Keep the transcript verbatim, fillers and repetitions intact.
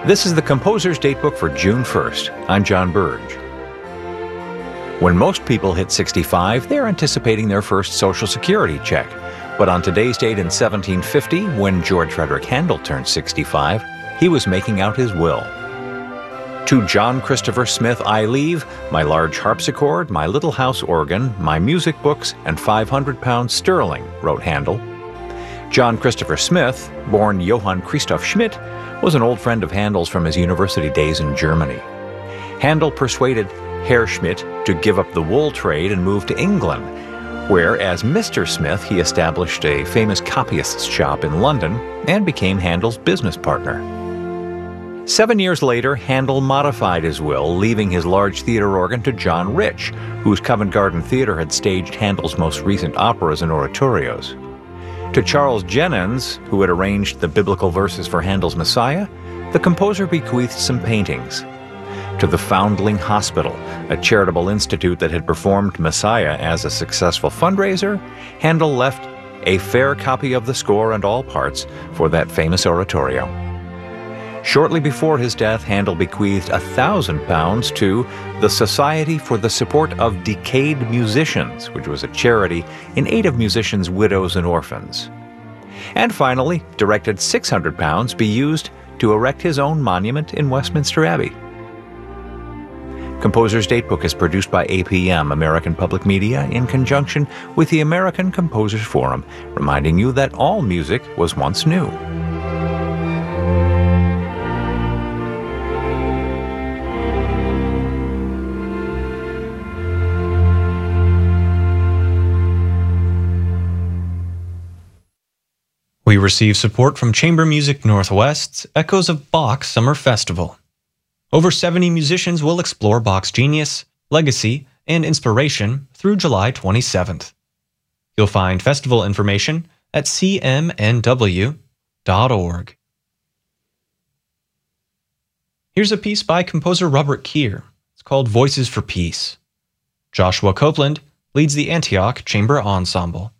This is the Composer's Datebook for June first. I'm John Burge. When most people hit sixty-five, they're anticipating their first Social Security check. But on today's date in seventeen fifty, when George Frederick Handel turned sixty-five, he was making out his will. To John Christopher Smith I leave my large harpsichord, my little house organ, my music books, and five hundred pounds sterling, wrote Handel. John Christopher Smith, born Johann Christoph Schmidt, was an old friend of Handel's from his university days in Germany. Handel persuaded Herr Schmidt to give up the wool trade and move to England, where, as Mister Smith, he established a famous copyist's shop in London and became Handel's business partner. Seven years later, Handel modified his will, leaving his large theater organ to John Rich, whose Covent Garden Theatre had staged Handel's most recent operas and oratorios. To Charles Jennens, who had arranged the biblical verses for Handel's Messiah, the composer bequeathed some paintings. To the Foundling Hospital, a charitable institute that had performed Messiah as a successful fundraiser, Handel left a fair copy of the score and all parts for that famous oratorio. Shortly before his death, Handel bequeathed a thousand pounds to the Society for the Support of Decayed Musicians, which was a charity in aid of musicians' widows and orphans. And finally, directed six hundred pounds be used to erect his own monument in Westminster Abbey. Composer's Datebook is produced by A P M, American Public Media, in conjunction with the American Composers Forum, reminding you that all music was once new. We receive support from Chamber Music Northwest's Echoes of Bach Summer Festival. Over seventy musicians will explore Bach's genius, legacy, and inspiration through July twenty-seventh. You'll find festival information at c m n w dot org. Here's a piece by composer Robert Keir. It's called Voices for Peace. Joshua Copeland leads the Antioch Chamber Ensemble.